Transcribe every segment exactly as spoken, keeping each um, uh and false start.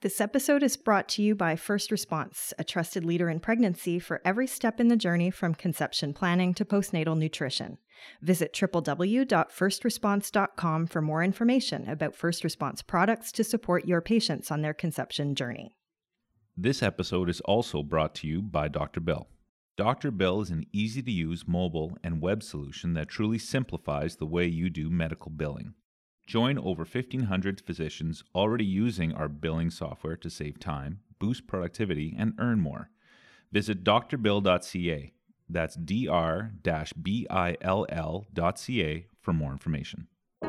This episode is brought to you by First Response, a trusted leader in pregnancy for every step in the journey from conception planning to postnatal nutrition. Visit w w w dot first response dot com for more information about First Response products to support your patients on their conception journey. This episode is also brought to you by Doctor Bill. Doctor Bill is an easy-to-use mobile and web solution that truly simplifies the way you do medical billing. Join over fifteen hundred physicians already using our billing software to save time, boost productivity, and earn more. Visit d r bill dot c a. That's d r bill dot c a for more information.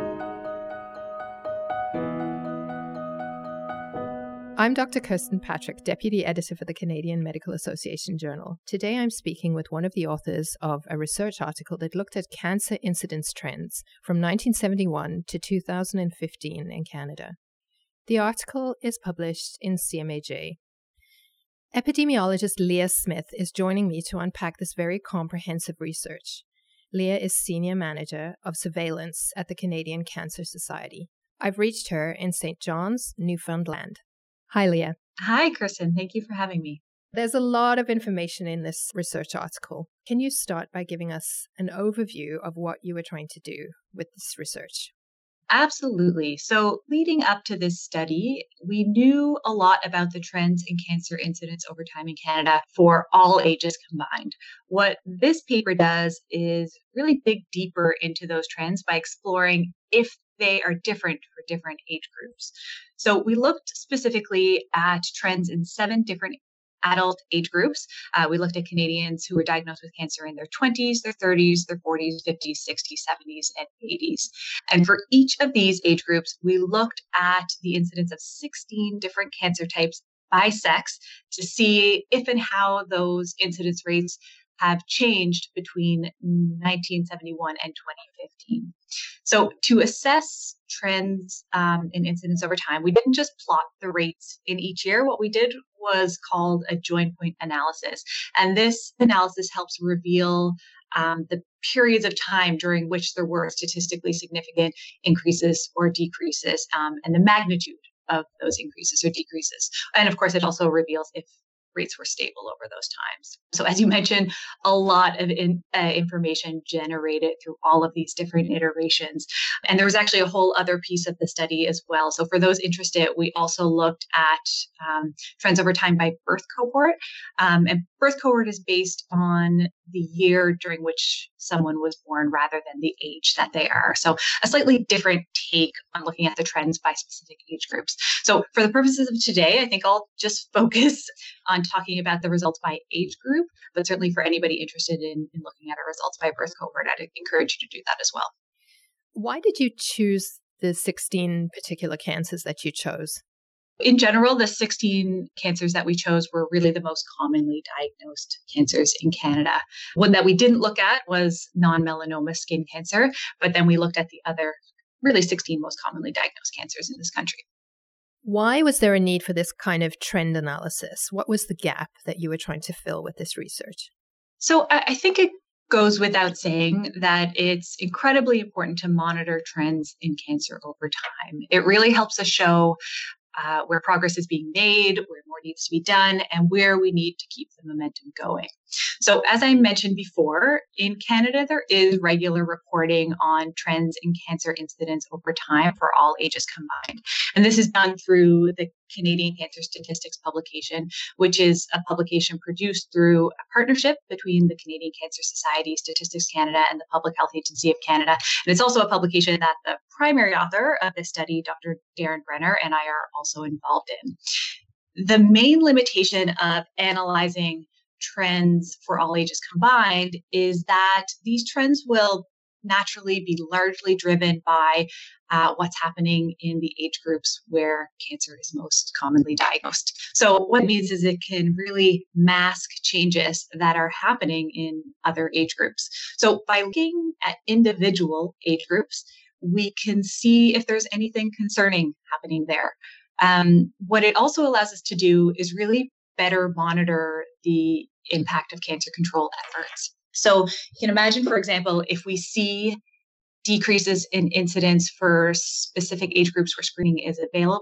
I'm Doctor Kirsten Patrick, Deputy Editor for the Canadian Medical Association Journal. Today I'm speaking with one of the authors of a research article that looked at cancer incidence trends from nineteen seventy-one to two thousand fifteen in Canada. The article is published in C M A J. Epidemiologist Leah Smith is joining me to unpack this very comprehensive research. Leah is Senior Manager of Surveillance at the Canadian Cancer Society. I've reached her in Saint John's, Newfoundland. Hi, Leah. Hi, Kirsten. Thank you for having me. There's a lot of information in this research article. Can you start by giving us an overview of what you were trying to do with this research? Absolutely. So leading up to this study, we knew a lot about the trends in cancer incidence over time in Canada for all ages combined. What this paper does is really dig deeper into those trends by exploring if they are different for different age groups. So we looked specifically at trends in seven different adult age groups. Uh, we looked at Canadians who were diagnosed with cancer in their twenties, their thirties, their forties, fifties, sixties, seventies, and eighties. And for each of these age groups, we looked at the incidence of sixteen different cancer types by sex to see if and how those incidence rates have changed between nineteen seventy-one and twenty fifteen. So to assess trends um, in incidence over time, we didn't just plot the rates in each year. What we did was called a join point analysis. And this analysis helps reveal um, the periods of time during which there were statistically significant increases or decreases, um, and the magnitude of those increases or decreases. And of course, it also reveals if rates were stable over those times. So as you mentioned, a lot of in, uh, information generated through all of these different iterations. And there was actually a whole other piece of the study as well. So for those interested, we also looked at um, trends over time by birth cohort. Um, and birth cohort is based on the year during which someone was born rather than the age that they are. So a slightly different take on looking at the trends by specific age groups. So for the purposes of today, I think I'll just focus on talking about the results by age group, but certainly for anybody interested in, in looking at our results by birth cohort, I'd encourage you to do that as well. Why did you choose the sixteen particular cancers that you chose? In general, the sixteen cancers that we chose were really the most commonly diagnosed cancers in Canada. One that we didn't look at was non-melanoma skin cancer, but then we looked at the other really sixteen most commonly diagnosed cancers in this country. Why was there a need for this kind of trend analysis? What was the gap that you were trying to fill with this research? So I think it goes without saying that it's incredibly important to monitor trends in cancer over time. It really helps us show Uh, where progress is being made, where more needs to be done, and where we need to keep the momentum going. So as I mentioned before, in Canada, there is regular reporting on trends in cancer incidence over time for all ages combined. And this is done through the Canadian Cancer Statistics publication, which is a publication produced through a partnership between the Canadian Cancer Society, Statistics Canada, and the Public Health Agency of Canada. And it's also a publication that the primary author of this study, Doctor Darren Brenner, and I are also involved in. The main limitation of analyzing trends for all ages combined is that these trends will naturally be largely driven by uh, what's happening in the age groups where cancer is most commonly diagnosed. So what it means is it can really mask changes that are happening in other age groups. So by looking at individual age groups, we can see if there's anything concerning happening there. Um, what it also allows us to do is really better monitor the impact of cancer control efforts. So you can imagine, for example, if we see decreases in incidence for specific age groups where screening is available,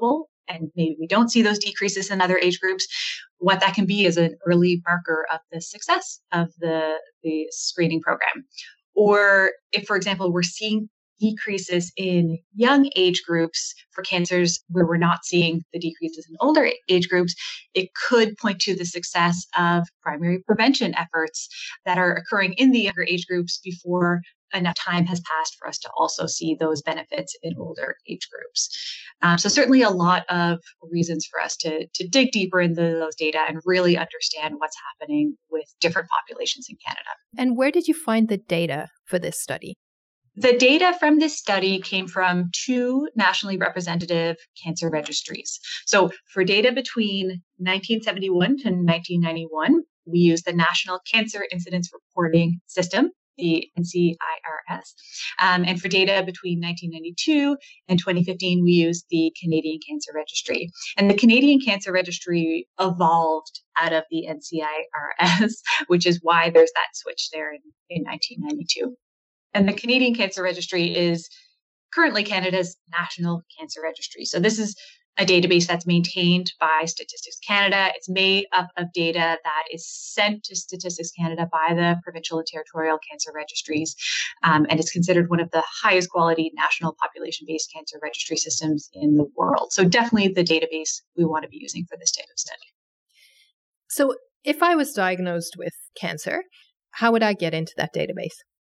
and maybe we don't see those decreases in other age groups, what that can be is an early marker of the success of the, the screening program. Or if, for example, we're seeing decreases in young age groups for cancers where we're not seeing the decreases in older age groups, it could point to the success of primary prevention efforts that are occurring in the younger age groups before enough time has passed for us to also see those benefits in older age groups. Um, so certainly a lot of reasons for us to, to dig deeper into those data and really understand what's happening with different populations in Canada. And where did you find the data for this study? The data from this study came from two nationally representative cancer registries. So for data between nineteen seventy-one to nineteen ninety-one, we used the National Cancer Incidence Reporting System, the N C I R S. Um, and for data between nineteen ninety-two and twenty fifteen, we used the Canadian Cancer Registry. And the Canadian Cancer Registry evolved out of the N C I R S, which is why there's that switch there in, in nineteen ninety-two. And the Canadian Cancer Registry is currently Canada's national cancer registry. So this is a database that's maintained by Statistics Canada. It's made up of data that is sent to Statistics Canada by the provincial and territorial cancer registries. Um, and it's considered one of the highest quality national population-based cancer registry systems in the world. So definitely the database we want to be using for this type of study. So if I was diagnosed with cancer, how would I get into that database?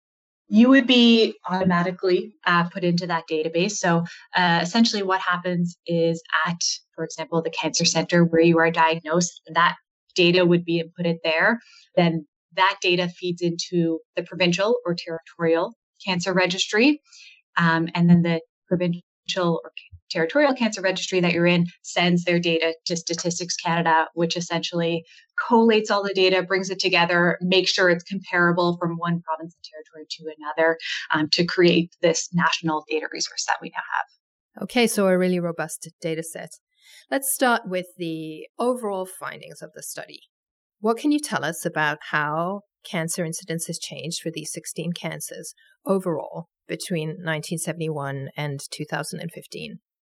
You would be automatically uh, put into that database. So uh, essentially what happens is at, for example, the cancer center where you are diagnosed, that data would be inputted there. Then that data feeds into the provincial or territorial cancer registry. Um, and then the provincial or territorial cancer registry that you're in sends their data to Statistics Canada, which essentially collates all the data, brings it together, makes sure it's comparable from one province and territory to another um, to create this national data resource that we now have. Okay, so a really robust data set. Let's start with the overall findings of the study. What can you tell us about how cancer incidence has changed for these sixteen cancers overall between nineteen seventy-one and two thousand fifteen?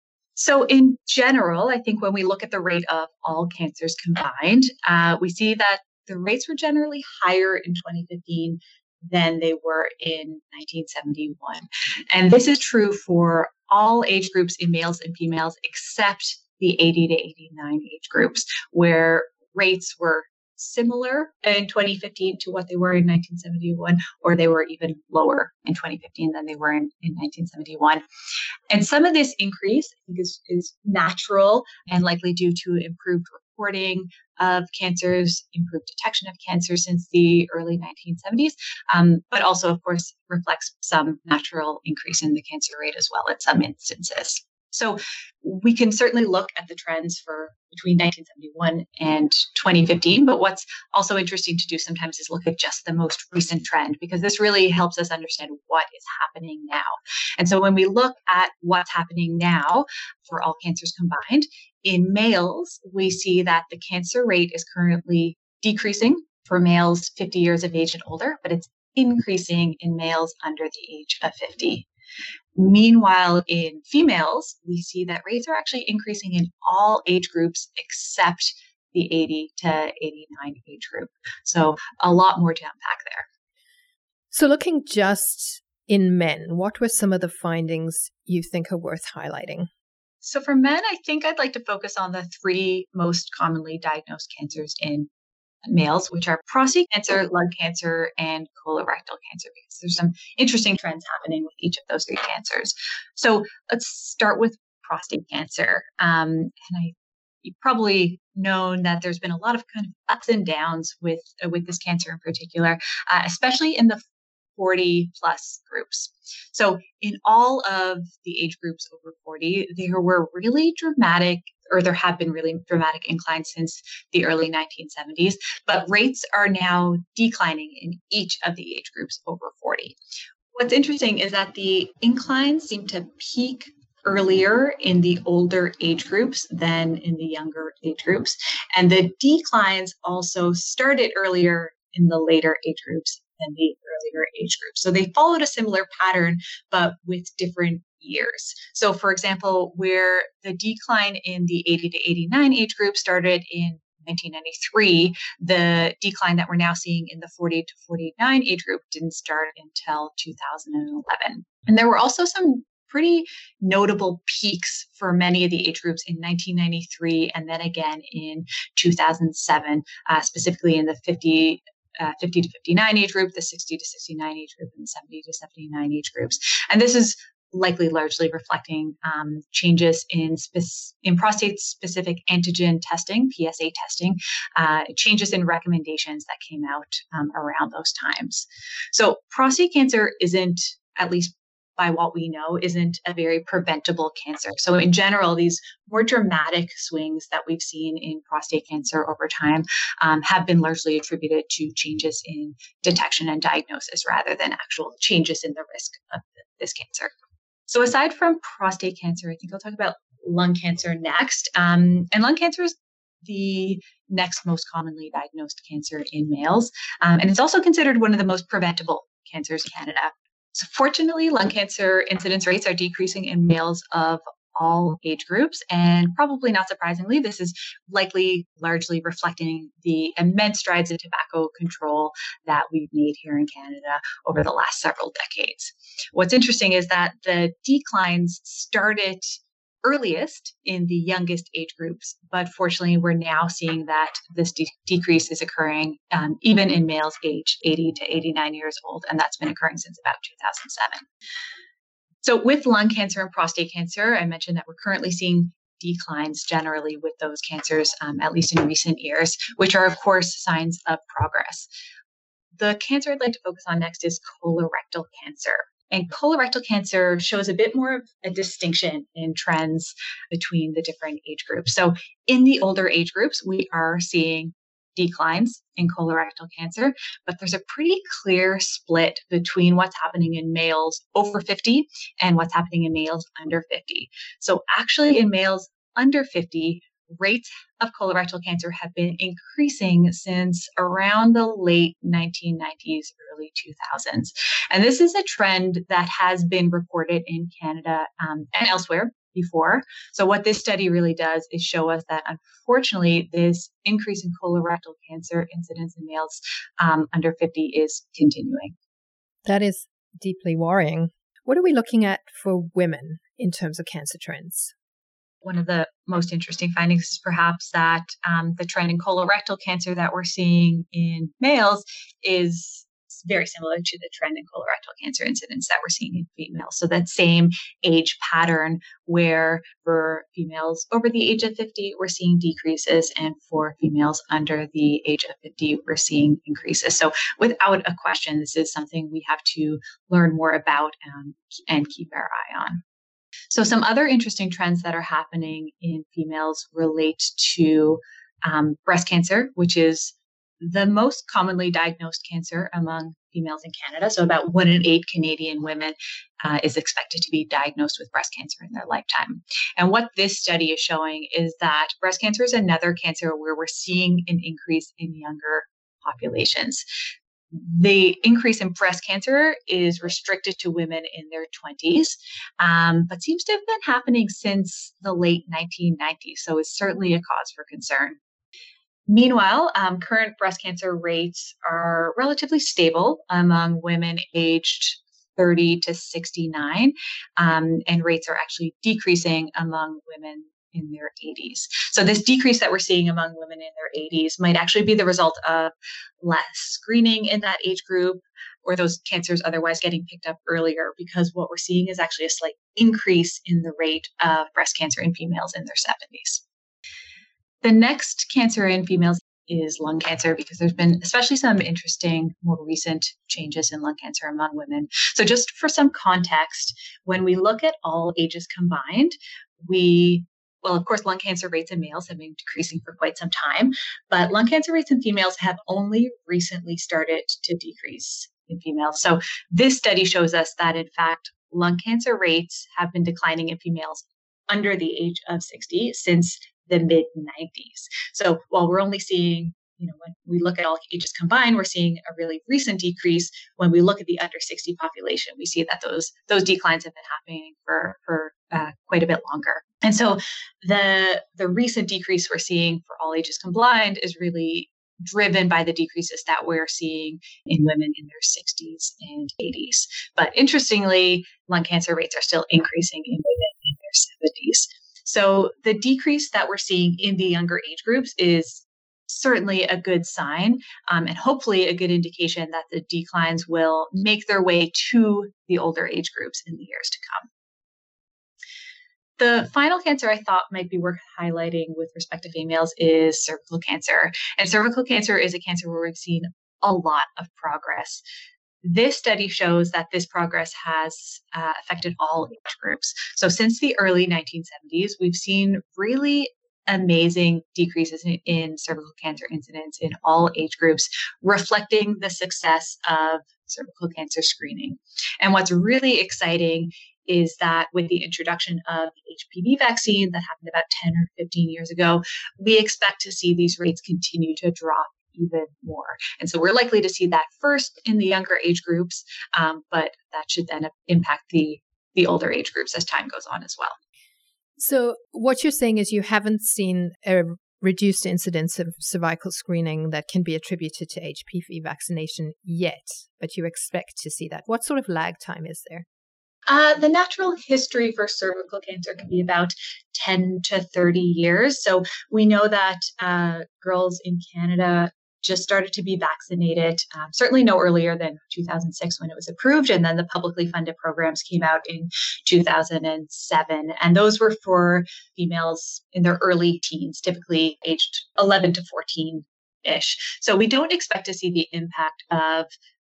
So in general, I think when we look at the rate of all cancers combined, uh, we see that the rates were generally higher in twenty fifteen than they were in nineteen seventy-one. And this is true for all age groups in males and females, except the eighty to eighty-nine age groups, where rates were similar in twenty fifteen to what they were in nineteen seventy-one, or they were even lower in twenty fifteen than they were in, in nineteen seventy-one. And some of this increase, I think, is, is natural and likely due to improved reporting of cancers, improved detection of cancer since the early nineteen seventies, um, but also, of course, reflects some natural increase in the cancer rate as well in some instances. So we can certainly look at the trends for between nineteen seventy-one and twenty fifteen, but what's also interesting to do sometimes is look at just the most recent trend, because this really helps us understand what is happening now. And so when we look at what's happening now for all cancers combined, in males, we see that the cancer rate is currently decreasing for males fifty years of age and older, but it's increasing in males under the age of fifty. Meanwhile, in females, we see that rates are actually increasing in all age groups except the eighty to eighty-nine age group. So a lot more to unpack there. So looking just in men, what were some of the findings you think are worth highlighting? So for men, I think I'd like to focus on the three most commonly diagnosed cancers in males, which are prostate cancer, lung cancer, and colorectal cancer, because there's some interesting trends happening with each of those three cancers. So let's start with prostate cancer. Um, and I, you've probably known that there's been a lot of kind of ups and downs with, uh, with this cancer in particular, uh, especially in the forty plus groups. So in all of the age groups over forty, there were really dramatic, or there have been really dramatic inclines since the early nineteen seventies, but rates are now declining in each of the age groups over forty. What's interesting is that the inclines seem to peak earlier in the older age groups than in the younger age groups. And the declines also started earlier in the later age groups than the earlier age groups. So they followed a similar pattern, but with different years. So for example, where the decline in the eighty to eighty-nine age group started in nineteen ninety-three, the decline that we're now seeing in the forty to forty-nine age group didn't start until two thousand eleven. And there were also some pretty notable peaks for many of the age groups in nineteen ninety-three and then again in two thousand seven, uh, specifically in the fifty, uh, fifty to fifty-nine age group, the sixty to sixty-nine age group, and the seventy to seventy-nine age groups. And this is likely largely reflecting um, changes in spe- in prostate-specific antigen testing, P S A testing, uh, changes in recommendations that came out um, around those times. So prostate cancer isn't, at least by what we know, isn't a very preventable cancer. So in general, these more dramatic swings that we've seen in prostate cancer over time um, have been largely attributed to changes in detection and diagnosis rather than actual changes in the risk of this cancer. So aside from prostate cancer, I think I'll talk about lung cancer next. Um, and lung cancer is the next most commonly diagnosed cancer in males. Um, and it's also considered one of the most preventable cancers in Canada. So fortunately, lung cancer incidence rates are decreasing in males of all age groups. And probably not surprisingly, this is likely largely reflecting the immense strides in tobacco control that we've made here in Canada over the last several decades. What's interesting is that the declines started earliest in the youngest age groups, but fortunately, we're now seeing that this de- decrease is occurring um, even in males aged eighty to eighty-nine years old, and that's been occurring since about two thousand seven. So with lung cancer and prostate cancer, I mentioned that we're currently seeing declines generally with those cancers, um, at least in recent years, which are, of course, signs of progress. The cancer I'd like to focus on next is colorectal cancer. And colorectal cancer shows a bit more of a distinction in trends between the different age groups. So in the older age groups, we are seeing declines in colorectal cancer, but there's a pretty clear split between what's happening in males over fifty and what's happening in males under fifty. So actually in males under fifty, rates of colorectal cancer have been increasing since around the late nineteen nineties, early two thousands. And this is a trend that has been reported in Canada um, and elsewhere before. So what this study really does is show us that, unfortunately, this increase in colorectal cancer incidence in males um, under fifty is continuing. That is deeply worrying. What are we looking at for women in terms of cancer trends? One of the most interesting findings is perhaps that um, the trend in colorectal cancer that we're seeing in males is very similar to the trend in colorectal cancer incidence that we're seeing in females. So that same age pattern where for females over the age of fifty, we're seeing decreases, and for females under the age of fifty, we're seeing increases. So without a question, this is something we have to learn more about um, and keep our eye on. So some other interesting trends that are happening in females relate to um, breast cancer, which is the most commonly diagnosed cancer among females in Canada. So about one in eight Canadian women uh, is expected to be diagnosed with breast cancer in their lifetime. And what this study is showing is that breast cancer is another cancer where we're seeing an increase in younger populations. The increase in breast cancer is restricted to women in their twenties, um, but seems to have been happening since the late nineteen nineties. So it's certainly a cause for concern. Meanwhile, um, current breast cancer rates are relatively stable among women aged thirty to sixty-nine, um, and rates are actually decreasing among women in their eighties. So this decrease that we're seeing among women in their eighties might actually be the result of less screening in that age group, or those cancers otherwise getting picked up earlier, because what we're seeing is actually a slight increase in the rate of breast cancer in females in their seventies. The next cancer in females is lung cancer, because there's been especially some interesting, more recent changes in lung cancer among women. So just for some context, when we look at all ages combined, we Well, of course, lung cancer rates in males have been decreasing for quite some time, but lung cancer rates in females have only recently started to decrease in females. So this study shows us that, in fact, lung cancer rates have been declining in females under the age of sixty since the mid nineties. So while we're only seeing you know, when we look at all ages combined, we're seeing a really recent decrease. When we look at the under sixty population, we see that those those declines have been happening for for uh, quite a bit longer. And so the the recent decrease we're seeing for all ages combined is really driven by the decreases that we're seeing in women in their sixties and eighties. But interestingly, lung cancer rates are still increasing in women in their seventies. So the decrease that we're seeing in the younger age groups is certainly a good sign, um, and hopefully a good indication that the declines will make their way to the older age groups in the years to come. The final cancer I thought might be worth highlighting with respect to females is cervical cancer. And cervical cancer is a cancer where we've seen a lot of progress. This study shows that this progress has uh, affected all age groups. So since the early nineteen seventies, we've seen really amazing decreases in, in cervical cancer incidence in all age groups, reflecting the success of cervical cancer screening. And what's really exciting is that with the introduction of the H P V vaccine that happened about ten or fifteen years ago, we expect to see these rates continue to drop even more. And so we're likely to see that first in the younger age groups, um, but that should then impact the, the older age groups as time goes on as well. So what you're saying is you haven't seen a reduced incidence of cervical screening that can be attributed to H P V vaccination yet, but you expect to see that. What sort of lag time is there? Uh, the natural history for cervical cancer can be about ten to thirty years. So we know that uh, girls in Canada just started to be vaccinated, um, certainly no earlier than two thousand six when it was approved. And then the publicly funded programs came out in two thousand seven. And those were for females in their early teens, typically aged eleven to fourteen-ish. So we don't expect to see the impact of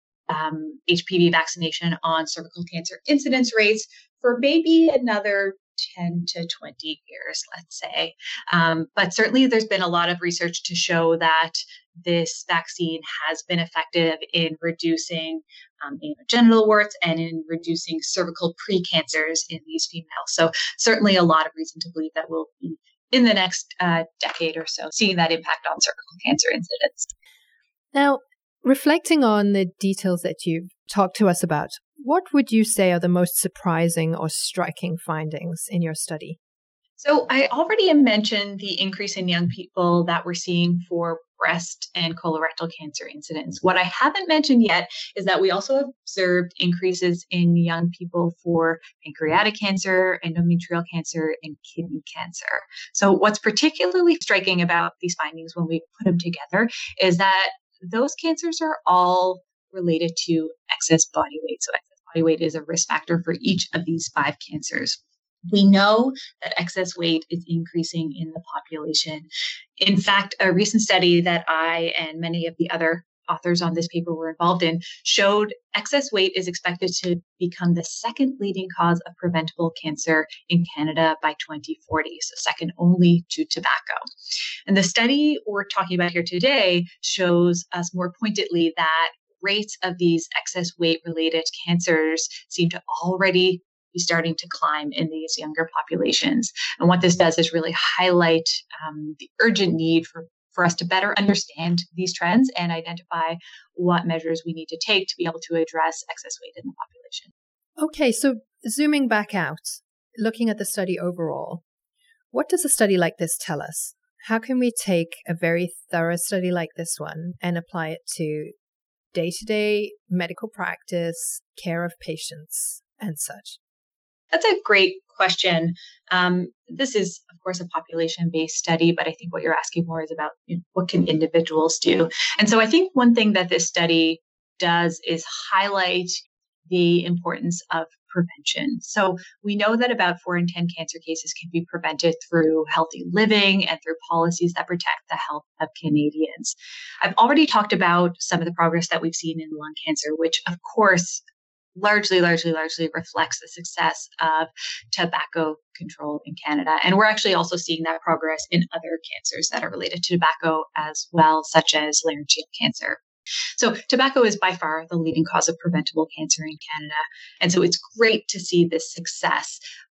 um, H P V vaccination on cervical cancer incidence rates for maybe another ten to twenty years, let's say. Um, but certainly there's been a lot of research to show that this vaccine has been effective in reducing um, anogenital warts and in reducing cervical precancers in these females. So certainly a lot of reason to believe that we'll be in the next uh, decade or so seeing that impact on cervical cancer incidence. Now, reflecting on the details that you've talked to us about, what would you say are the most surprising or striking findings in your study? So I already mentioned the increase in young people that we're seeing for breast and colorectal cancer incidence. What I haven't mentioned yet is that we also observed increases in young people for pancreatic cancer, endometrial cancer, and kidney cancer. So what's particularly striking about these findings when we put them together is that those cancers are all related to excess body weight. So excess body weight is a risk factor for each of these five cancers. We know that excess weight is increasing in the population. In fact, a recent study that I and many of the other authors on this paper were involved in showed excess weight is expected to become the second leading cause of preventable cancer in Canada by twenty forty, so second only to tobacco. And the study we're talking about here today shows us more pointedly that rates of these excess weight related cancers seem to already be starting to climb in these younger populations. And what this does is really highlight um, the urgent need for, for us to better understand these trends and identify what measures we need to take to be able to address excess weight in the population. Okay, so zooming back out, looking at the study overall, what does a study like this tell us? How can we take a very thorough study like this one and apply it to day-to-day medical practice, care of patients, and such? That's a great question. Um, this is, of course, a population-based study, but I think what you're asking more is about, you know, what can individuals do? And so I think one thing that this study does is highlight the importance of prevention. So we know that about four in ten cancer cases can be prevented through healthy living and through policies that protect the health of Canadians. I've already talked about some of the progress that we've seen in lung cancer, which, of course, largely, largely, largely reflects the success of tobacco control in Canada. And we're actually also seeing that progress in other cancers that are related to tobacco as well, such as laryngeal cancer. So tobacco is by far the leading cause of preventable cancer in Canada. And so it's great to see this success.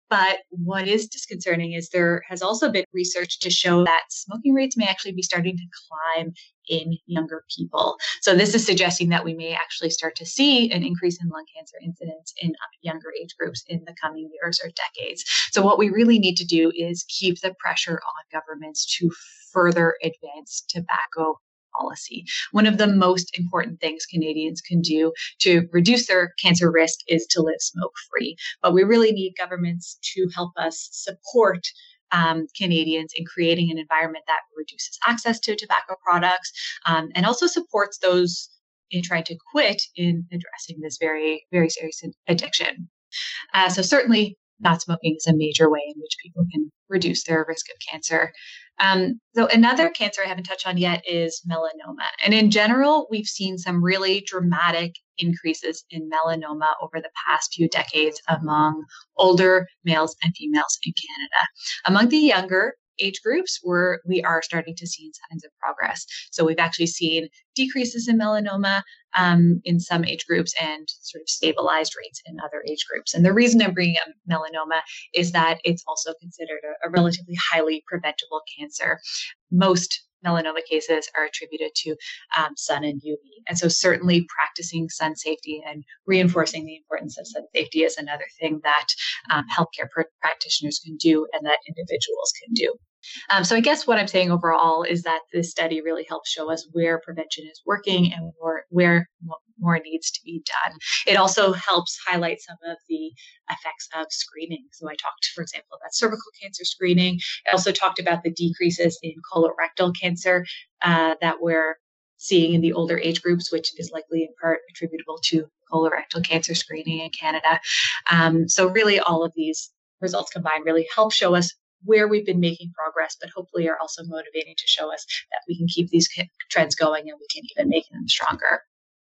But what is disconcerting is there has also been research to show that smoking rates may actually be starting to climb in younger people. So this is suggesting that we may actually start to see an increase in lung cancer incidence in younger age groups in the coming years or decades. So what we really need to do is keep the pressure on governments to further advance tobacco policy. One of the most important things Canadians can do to reduce their cancer risk is to live smoke-free. But we really need governments to help us support um, Canadians in creating an environment that reduces access to tobacco products um, and also supports those in trying to quit in addressing this very, very serious addiction. Uh, so certainly not smoking is a major way in which people can reduce their risk of cancer. Um, so another cancer I haven't touched on yet is melanoma. And in general, we've seen some really dramatic increases in melanoma over the past few decades among older males and females in Canada. Among the younger age groups, where we are starting to see signs of progress. So we've actually seen decreases in melanoma um, in some age groups and sort of stabilized rates in other age groups. And the reason I'm bringing up melanoma is that it's also considered a, a relatively highly preventable cancer. Most melanoma cases are attributed to um, sun and U V. And so certainly practicing sun safety and reinforcing the importance of sun safety is another thing that um, healthcare pr- practitioners can do and that individuals can do. Um, so I guess what I'm saying overall is that this study really helps show us where prevention is working and where, where more needs to be done. It also helps highlight some of the effects of screening. So I talked, for example, about cervical cancer screening. I also talked about the decreases in colorectal cancer uh, that we're seeing in the older age groups, which is likely in part attributable to colorectal cancer screening in Canada. Um, so really all of these results combined really help show us where we've been making progress, but hopefully are also motivating to show us that we can keep these trends going and we can even make them stronger.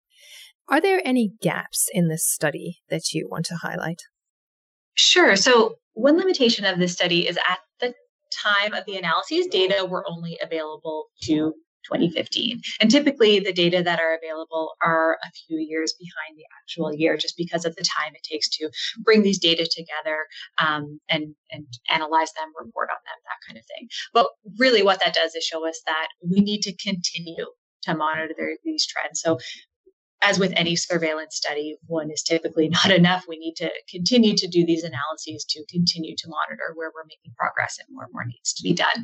Are there any gaps in this study that you want to highlight? Sure. So one limitation of this study is at the time of the analyses, data were only available to twenty fifteen. And typically the data that are available are a few years behind the actual year, just because of the time it takes to bring these data together um, and, and analyze them, report on them, that kind of thing. But really what that does is show us that we need to continue to monitor these trends. So as with any surveillance study, one is typically not enough. We need to continue to do these analyses to continue to monitor where we're making progress and more and more needs to be done.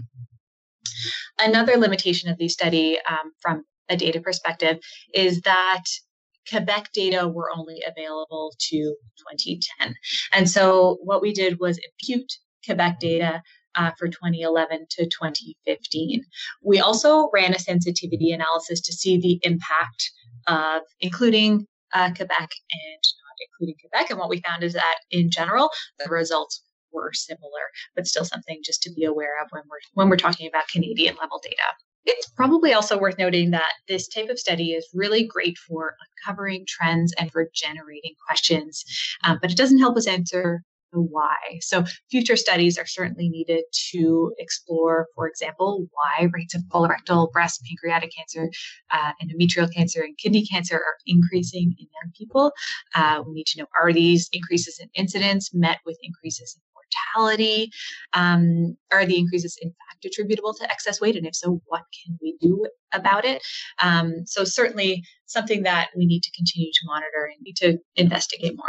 Another limitation of the study um, from a data perspective is that Quebec data were only available to twenty ten. And so what we did was impute Quebec data uh, for twenty eleven to twenty fifteen. We also ran a sensitivity analysis to see the impact of including uh, Quebec and not including Quebec. And what we found is that in general, the results were similar, but still something just to be aware of when we're when we're talking about Canadian level data. It's probably also worth noting that this type of study is really great for uncovering trends and for generating questions, um, but it doesn't help us answer the why. So future studies are certainly needed to explore, for example, why rates of colorectal, breast, pancreatic cancer, uh, endometrial cancer, and kidney cancer are increasing in young people. Uh, we need to know, are these increases in incidence met with increases in mortality? Um, are the increases in fact attributable to excess weight? And if so, what can we do about it? Um, so certainly something that we need to continue to monitor and need to investigate more.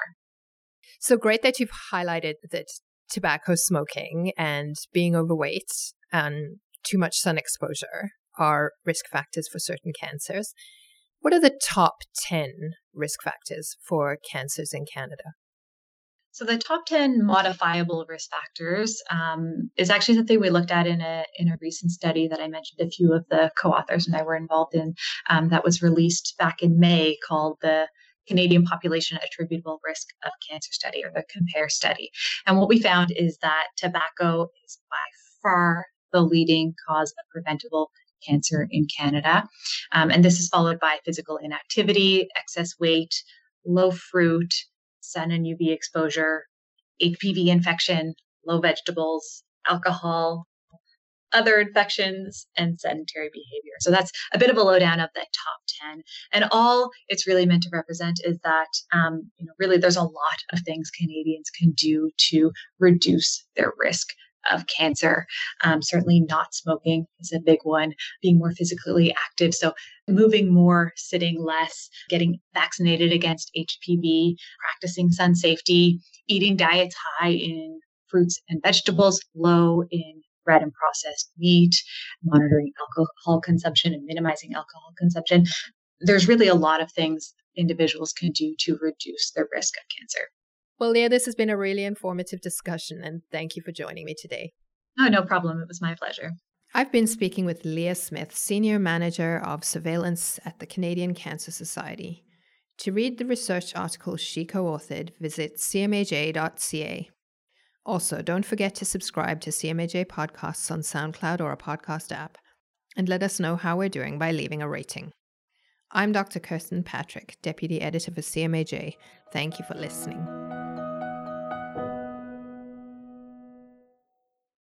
So great that you've highlighted that tobacco smoking and being overweight and too much sun exposure are risk factors for certain cancers. What are the top ten risk factors for cancers in Canada? So the top ten modifiable risk factors um, is actually something we looked at in a in a recent study that I mentioned a few of the co-authors and I were involved in um, that was released back in May, called the Canadian Population Attributable Risk of Cancer Study, or the COMPARE study. And what we found is that tobacco is by far the leading cause of preventable cancer in Canada. Um, and this is followed by physical inactivity, excess weight, low fruit, sun and U V exposure, H P V infection, low vegetables, alcohol, other infections, and sedentary behavior. So that's a bit of a lowdown of the top ten. And all it's really meant to represent is that, um, you know, really there's a lot of things Canadians can do to reduce their risk of cancer. Um, certainly not smoking is a big one, being more physically active. So moving more, sitting less, getting vaccinated against H P V, practicing sun safety, eating diets high in fruits and vegetables, low in red and processed meat, monitoring alcohol consumption and minimizing alcohol consumption. There's really a lot of things individuals can do to reduce their risk of cancer. Well, Leah, this has been a really informative discussion, and thank you for joining me today. Oh, no problem. It was my pleasure. I've been speaking with Leah Smith, Senior Manager of Surveillance at the Canadian Cancer Society. To read the research article she co-authored, visit c m a j dot c a. Also, don't forget to subscribe to C M A J podcasts on SoundCloud or a podcast app, and let us know how we're doing by leaving a rating. I'm Doctor Kirsten Patrick, Deputy Editor for C M A J. Thank you for listening.